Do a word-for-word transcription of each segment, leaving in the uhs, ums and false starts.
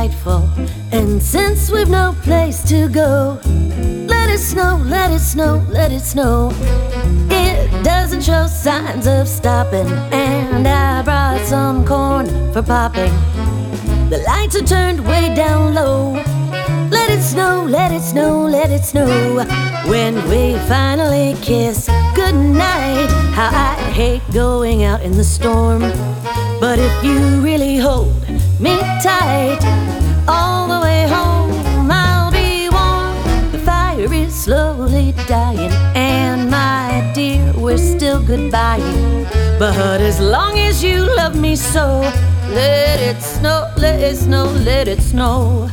delightful. And since we've no place to go, let it snow, let it snow, let it snow. It doesn't show signs of stopping, and I brought some corn for popping. The lights are turned way down low. Let it snow, let it snow, let it snow. When we finally kiss goodnight, how I hate going out in the storm. But if you really hold me tight, all the way home I'll be warm. The fire is slowly dying, and my dear, we're still goodbying. But as long as you love me so, let it snow, let it snow, let it snow.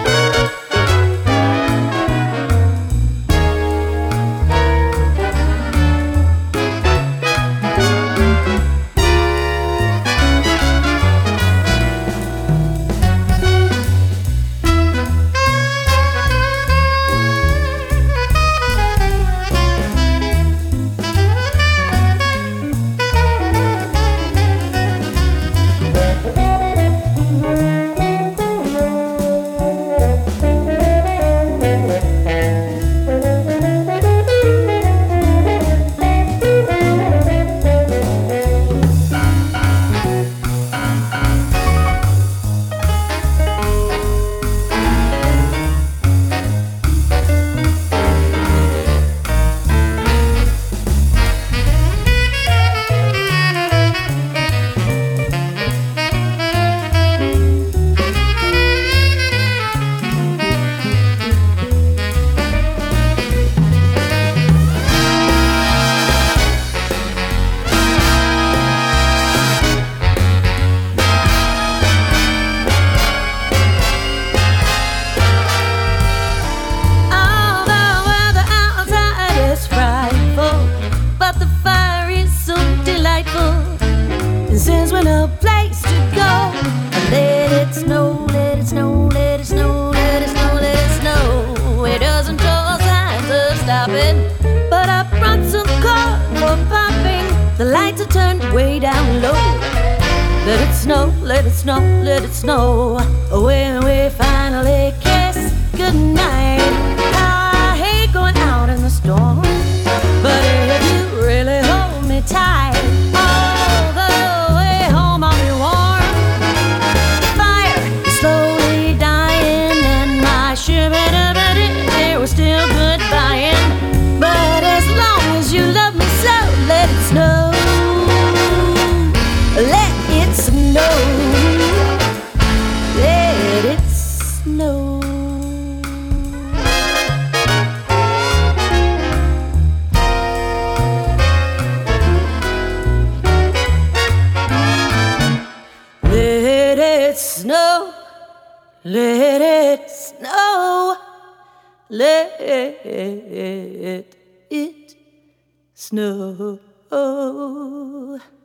Since we're no place to go, let it snow, let it snow, let it snow, let it snow, let it snow. It doesn't show signs of stopping, but I brought some corn for popping. The lights are turned way down low. Let it snow, let it snow, let it snow. When we finally kiss goodnight, I hate going out in the storm, but if you really hold me tight, we're still goodbying. But as long as you love me so, let it snow, let it snow, let it snow. Let it snow, let it snow. Let it snow.